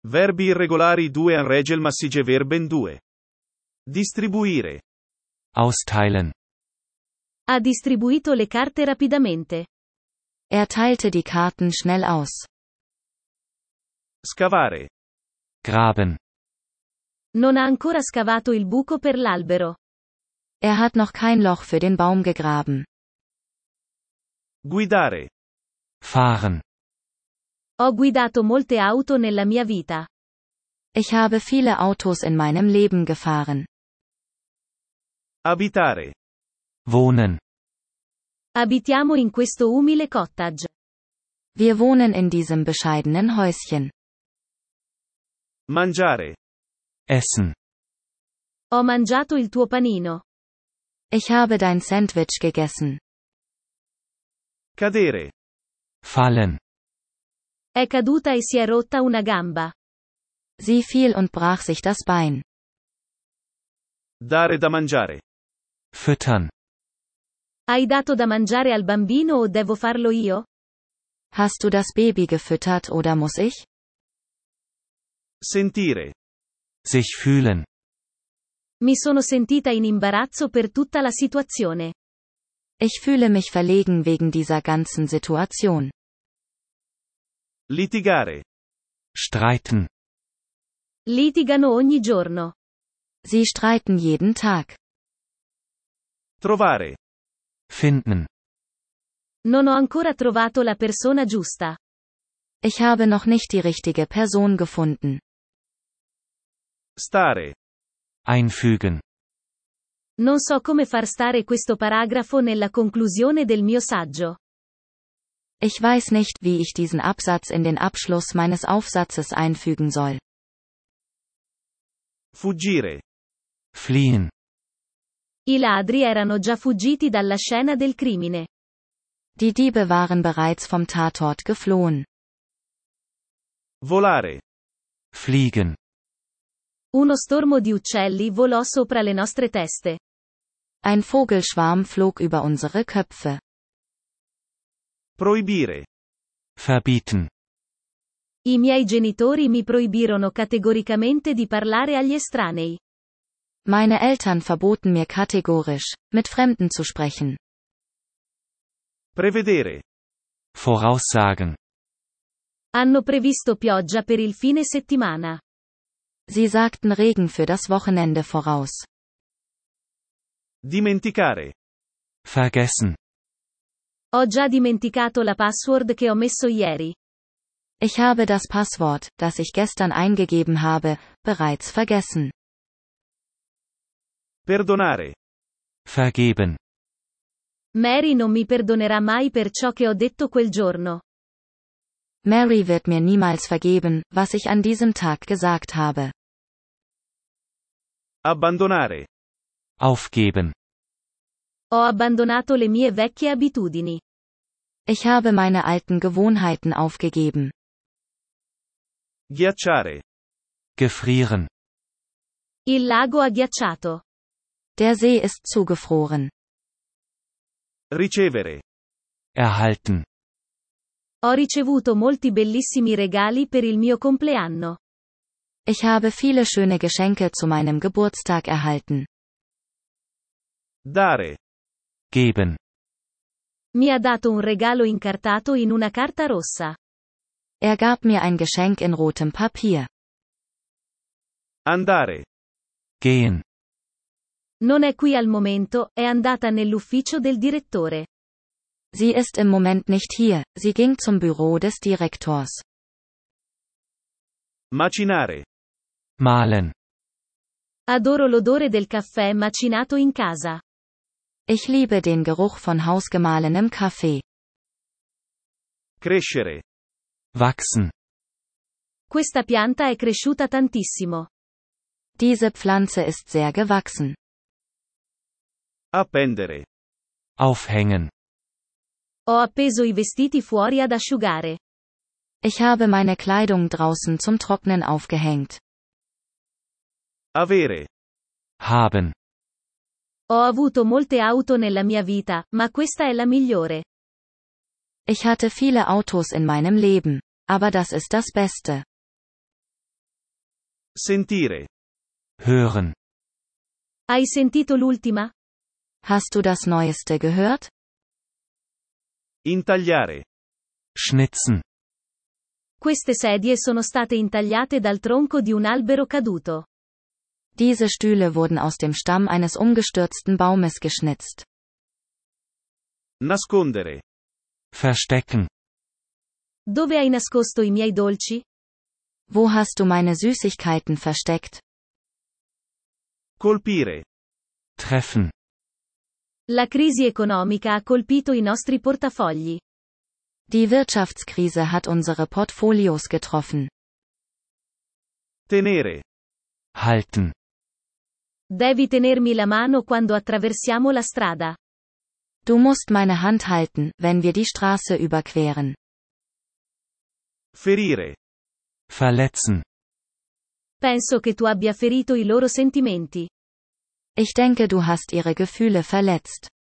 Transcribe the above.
Verbi irregolari 2 an regelmäßige Verben 2. Distribuire. Austeilen. Ha distribuito le carte rapidamente. Er teilte die Karten schnell aus. Scavare. Graben. Non ha ancora scavato il buco per l'albero. Er hat noch kein Loch für den Baum gegraben. Guidare. Fahren. Ho guidato molte auto nella mia vita. Ich habe viele Autos in meinem Leben gefahren. Abitare. Wohnen. Abitiamo in questo umile cottage. Wir wohnen in diesem bescheidenen Häuschen. Mangiare. Essen. Ho mangiato il tuo panino. Ich habe dein Sandwich gegessen. Cadere. Fallen. È caduta e si è rotta una gamba. Sie fiel und brach sich das Bein. Dare da mangiare. Füttern. Hai dato da mangiare al bambino o devo farlo io? Hast du das Baby gefüttert oder muss ich? Sentire. Sich fühlen. Mi sono sentita in imbarazzo per tutta la situazione. Ich fühle mich verlegen wegen dieser ganzen Situation. Litigare. Streiten. Litigano ogni giorno. Sie streiten jeden Tag. Trovare. Finden. Non ho ancora trovato la persona giusta. Ich habe noch nicht die richtige Person gefunden. Stare. Einfügen. Non so come far stare questo paragrafo nella conclusione del mio saggio. Ich weiß nicht, wie ich diesen Absatz in den Abschluss meines Aufsatzes einfügen soll. Fuggire. Fliehen. I ladri erano già fuggiti dalla scena del crimine. Die Diebe waren bereits vom Tatort geflohen. Volare. Fliegen. Uno stormo di uccelli volò sopra le nostre teste. Ein Vogelschwarm flog über unsere Köpfe. Proibire. Verbieten. I miei genitori mi proibirono categoricamente di parlare agli estranei. Meine Eltern verboten mir kategorisch, mit Fremden zu sprechen. Prevedere. Voraussagen. Hanno previsto pioggia per il fine settimana. Sie sagten Regen für das Wochenende voraus. Dimenticare. Vergessen. Ho già dimenticato la password che ho messo ieri. Ich habe das Passwort, das ich gestern eingegeben habe, bereits vergessen. Perdonare. Vergeben. Mary non mi perdonerà mai per ciò che ho detto quel giorno. Mary wird mir niemals vergeben, was ich an diesem Tag gesagt habe. Abbandonare. Aufgeben. Ho abbandonato le mie vecchie abitudini. Ich habe meine alten Gewohnheiten aufgegeben. Ghiacciare. Gefrieren. Il lago ha ghiacciato. Der See ist zugefroren. Ricevere. Erhalten. Ho ricevuto molti bellissimi regali per il mio compleanno. Ich habe viele schöne Geschenke zu meinem Geburtstag erhalten. Dare. Geben. Mi ha dato un regalo incartato in una carta rossa. Er gab mir ein Geschenk in rotem Papier. Andare. Gehen. Non è qui al momento, è andata nell'ufficio del direttore. Sie ist im Moment nicht hier, sie ging zum Büro des Direktors. Macinare. Mahlen. Adoro l'odore del caffè macinato in casa. Ich liebe den Geruch von hausgemahlenem Kaffee. Crescere. Wachsen. Questa pianta è cresciuta tantissimo. Diese Pflanze ist sehr gewachsen. Appendere. Aufhängen. Ho appeso i vestiti fuori ad asciugare. Ich habe meine Kleidung draußen zum Trocknen aufgehängt. Avere. Haben. Ho avuto molte auto nella mia vita, ma questa è la migliore. Ich hatte viele Autos in meinem Leben, aber das ist das Beste. Sentire. Hören. Hai sentito l'ultima? Hast du das Neueste gehört? Intagliare. Schnitzen. Queste sedie sono state intagliate dal tronco di un albero caduto. Diese Stühle wurden aus dem Stamm eines umgestürzten Baumes geschnitzt. Nascondere. Verstecken. Dove hai nascosto i miei dolci? Wo hast du meine Süßigkeiten versteckt? Colpire. Treffen. La crisi economica ha colpito i nostri portafogli. Die Wirtschaftskrise hat unsere Portfolios getroffen. Tenere. Halten. Devi tenermi la mano quando attraversiamo la strada. Du musst meine Hand halten, wenn wir die Straße überqueren. Ferire. Verletzen. Penso che tu abbia ferito i loro sentimenti. Ich denke, du hast ihre Gefühle verletzt.